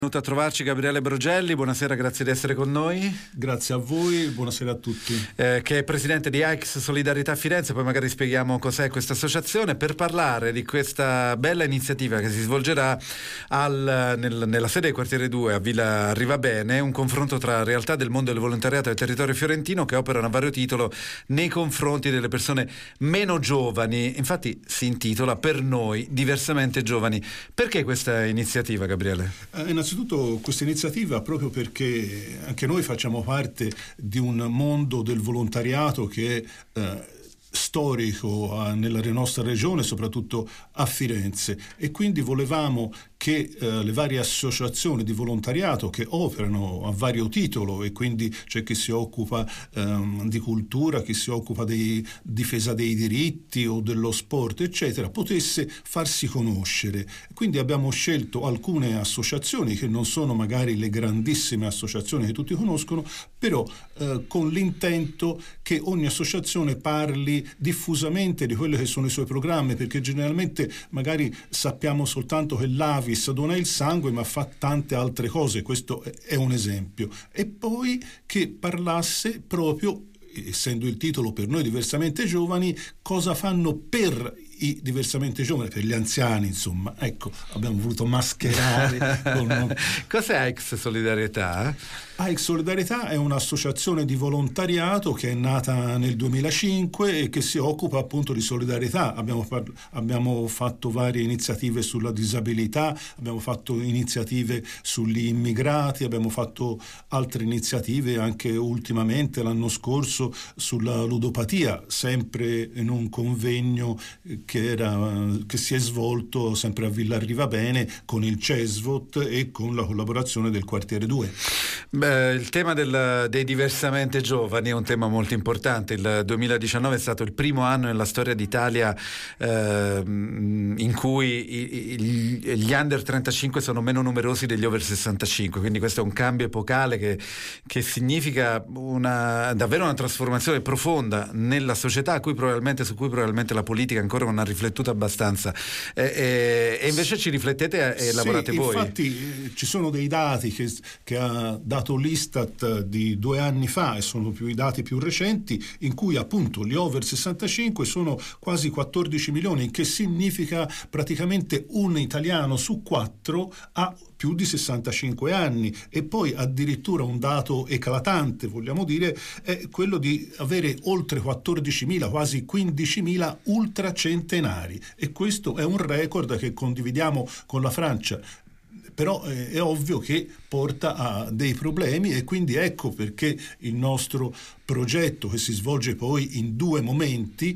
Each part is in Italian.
Venuto a trovarci Gabriele Brogelli, buonasera, grazie di essere con noi. Grazie a voi, buonasera a tutti. Che è presidente di AICS Solidarietà Firenze, poi magari spieghiamo cos'è questa associazione, per parlare di questa bella iniziativa che si svolgerà nella sede del Quartiere 2 a Villa Arrivabene, un confronto tra realtà del mondo del volontariato e del territorio fiorentino che operano a vario titolo nei confronti delle persone meno giovani. Infatti si intitola Per noi diversamente giovani. Perché questa iniziativa, Gabriele? Innanzitutto questa iniziativa proprio perché anche noi facciamo parte di un mondo del volontariato che è storico nella nostra regione, soprattutto a Firenze, e quindi volevamo che le varie associazioni di volontariato che operano a vario titolo, e quindi c'è chi si occupa di cultura, chi si occupa di difesa dei diritti o dello sport, eccetera, potesse farsi conoscere. Quindi abbiamo scelto alcune associazioni che non sono magari le grandissime associazioni che tutti conoscono, però con l'intento che ogni associazione parli diffusamente di quelli che sono i suoi programmi, perché generalmente magari sappiamo soltanto che l'AVI dona il sangue, ma fa tante altre cose. Questo è un esempio. E poi che parlasse proprio, essendo il titolo Per noi diversamente giovani, cosa fanno per i diversamente giovani, per gli anziani, insomma. Ecco, abbiamo voluto mascherare con... Cos'è AICS Solidarietà? AICS Solidarietà è un'associazione di volontariato che è nata nel 2005 e che si occupa appunto di solidarietà. Abbiamo fatto varie iniziative sulla disabilità, abbiamo fatto iniziative sugli immigrati, abbiamo fatto altre iniziative anche ultimamente, l'anno scorso, sulla ludopatia, sempre in un convegno che si è svolto sempre a Villa Arrivabene con il CESVOT e con la collaborazione del Quartiere 2. Il tema dei diversamente giovani è un tema molto importante. Il 2019 è stato il primo anno nella storia d'Italia in cui gli under 35 sono meno numerosi degli over 65, quindi questo è un cambio epocale che significa davvero una trasformazione profonda nella società su cui probabilmente la politica ancora non ha riflettuto abbastanza, e invece ci riflettete e lavorate voi. Infatti ci sono dei dati che ha dato l'Istat di 2 anni fa, e sono i dati più recenti, in cui appunto gli over 65 sono quasi 14 milioni, che significa praticamente un italiano su 4 ha più di 65 anni. E poi addirittura un dato eclatante, vogliamo dire, è quello di avere oltre 14.000, quasi 15.000 ultracentenari, e questo è un record che condividiamo con la Francia. Però è ovvio che porta a dei problemi, e quindi ecco perché il nostro progetto, che si svolge poi in 2 momenti,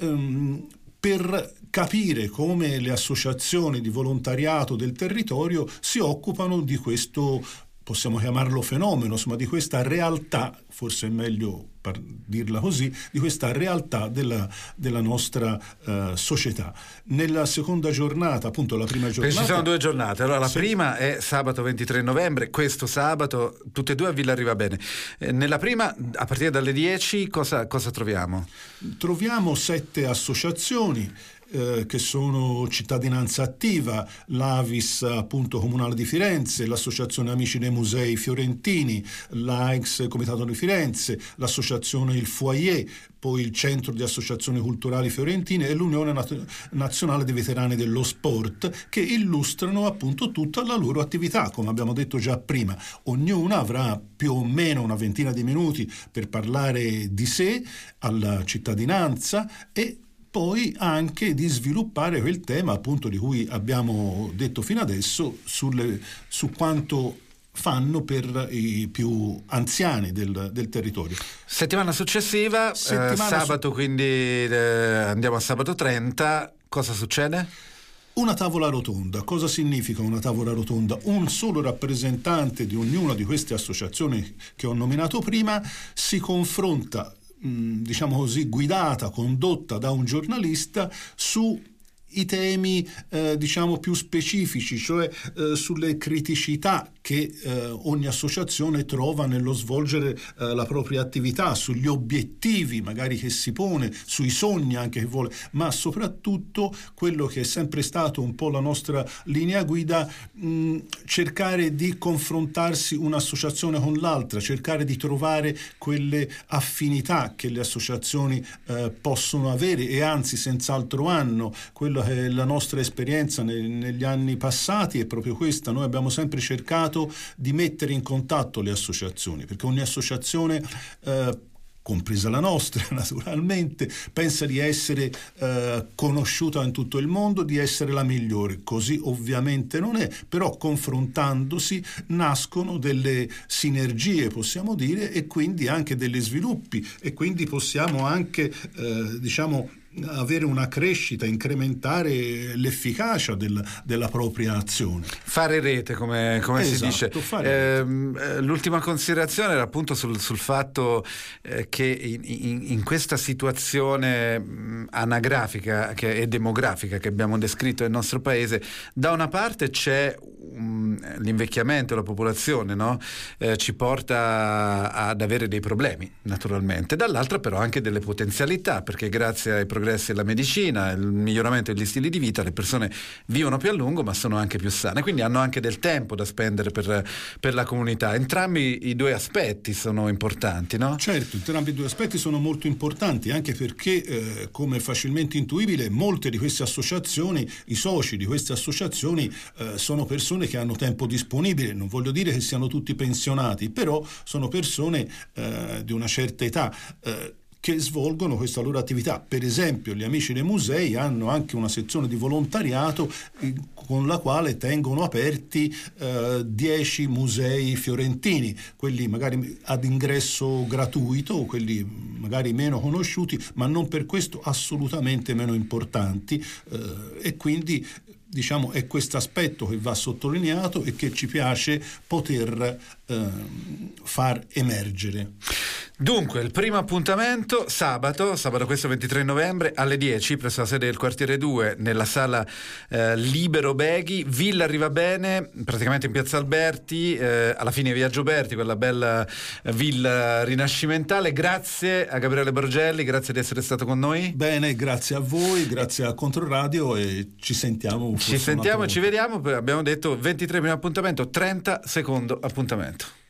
per capire come le associazioni di volontariato del territorio si occupano di questo, possiamo chiamarlo fenomeno, insomma, di questa realtà, forse è meglio dirla così, di questa realtà della nostra società. Nella seconda giornata, appunto la prima giornata... Ci sono 2 giornate, allora la sì. Prima è sabato 23 novembre, questo sabato, tutte e 2 a Villa Arrivabene. Nella prima, a partire dalle 10, cosa troviamo? Troviamo 7 associazioni, che sono Cittadinanza Attiva, l'Avis appunto Comunale di Firenze, l'Associazione Amici dei Musei Fiorentini, l'AICS Comitato di Firenze, l'Associazione Il Foyer, poi il Centro di Associazioni Culturali Fiorentine e l'Unione Nazionale dei Veterani dello Sport, che illustrano appunto tutta la loro attività. Come abbiamo detto già prima, ognuna avrà più o meno una ventina di minuti per parlare di sé alla cittadinanza, e poi anche di sviluppare quel tema appunto di cui abbiamo detto fino adesso, su quanto fanno per i più anziani del territorio. Settimana successiva, sabato, quindi andiamo a sabato 30, cosa succede? Una tavola rotonda. Cosa significa una tavola rotonda? Un solo rappresentante di ognuna di queste associazioni che ho nominato prima si confronta, diciamo così, guidata, condotta da un giornalista, su i temi diciamo più specifici, cioè sulle criticità che ogni associazione trova nello svolgere la propria attività, sugli obiettivi magari che si pone, sui sogni anche che vuole, ma soprattutto quello che è sempre stato un po' la nostra linea guida, cercare di confrontarsi un'associazione con l'altra, cercare di trovare quelle affinità che le associazioni possono avere, e anzi senz'altro hanno. Quello che è la nostra esperienza negli anni passati è proprio questa: noi abbiamo sempre cercato di mettere in contatto le associazioni, perché ogni associazione, compresa la nostra naturalmente, pensa di essere conosciuta in tutto il mondo, di essere la migliore. Così ovviamente non è, però confrontandosi nascono delle sinergie, possiamo dire, e quindi anche degli sviluppi, e quindi possiamo anche avere una crescita, incrementare l'efficacia della propria azione. Fare rete, come si dice. L'ultima considerazione era appunto sul fatto che in questa situazione anagrafica e demografica che abbiamo descritto nel nostro paese, da una parte c'è l'invecchiamento della popolazione, no? Ci porta ad avere dei problemi, naturalmente, dall'altra però anche delle potenzialità, perché grazie ai progressi della medicina, il miglioramento degli stili di vita, le persone vivono più a lungo ma sono anche più sane, quindi hanno anche del tempo da spendere per la comunità. Entrambi i due aspetti sono importanti, no? Certo, entrambi i due aspetti sono molto importanti, anche perché come facilmente intuibile, molte di queste associazioni, i soci di queste associazioni sono persone che hanno tempo disponibile. Non voglio dire che siano tutti pensionati, però sono persone di una certa età che svolgono questa loro attività. Per esempio, gli amici dei musei hanno anche una sezione di volontariato con la quale tengono aperti 10 musei fiorentini, quelli magari ad ingresso gratuito, quelli magari meno conosciuti, ma non per questo assolutamente meno importanti, e quindi è questo aspetto che va sottolineato e che ci piace poter far emergere. Dunque, il primo appuntamento sabato questo 23 novembre alle 10 presso la sede del quartiere 2 nella sala Libero Beghi, Villa Rivabene, praticamente in piazza Alberti, alla fine via Gioberti, quella bella villa rinascimentale. Grazie a Gabriele Borgelli, grazie di essere stato con noi. Bene, grazie a voi, grazie a Controradio, e ci sentiamo. Ci sentiamo e ci vediamo. Abbiamo detto 23 primo appuntamento, 30 secondo appuntamento.